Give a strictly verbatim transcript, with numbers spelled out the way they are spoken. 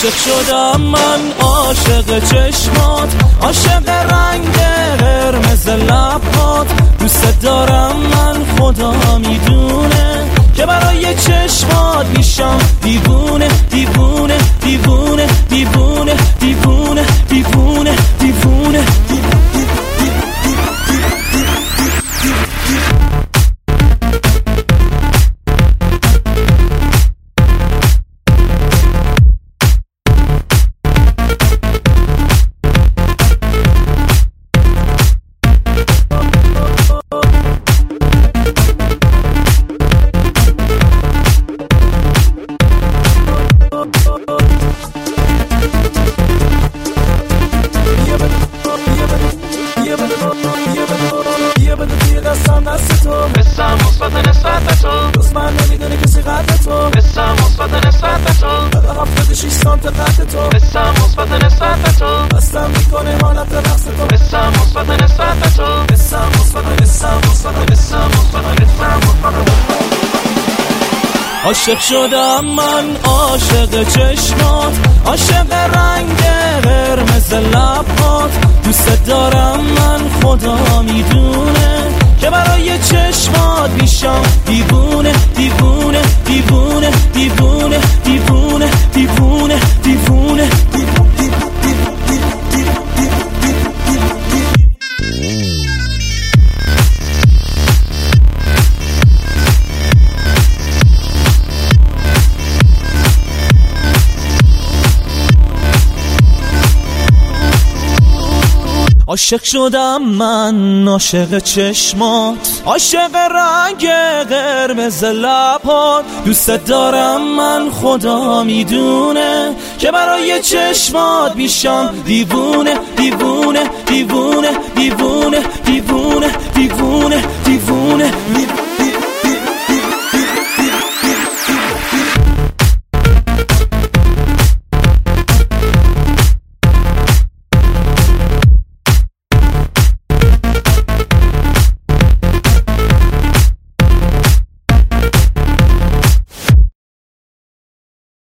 عاشق شدم من، عاشق چشمات، عاشق رنگ قرمز لبات. دوست دارم من، خدا میدونه که برای چشمات میشم دیوونه دیوونه دیوونه دیوونه دیوونه دیوونه دیوونه. بسم مثبت نسبت تو دوست من نمیدونه کسی قدر تو. بسم مثبت نسبت تو بعد هفتاد و شش سانت قد تو. بسم مثبت نسبت تو بستم میکنه حالت رقص تو. بسم مثبت نسبت تو بسم مثبت بسم مثبت بسم مثبت بسم. عاشق شدم من، عاشق چشمات، عاشق رنگ قرمز لبات. دوست دارم من، خدا میدونه که برای چشمات میشم دیوونه دیوونه دیوونه دیوونه دیوونه دیوونه دیوونه. عاشق شدم من، عاشق چشمات، عاشق رنگ قرمز لبات. دوست دارم من، خدا میدونه که برای چشمات میشم دیوونه دیوونه دیوونه دیوونه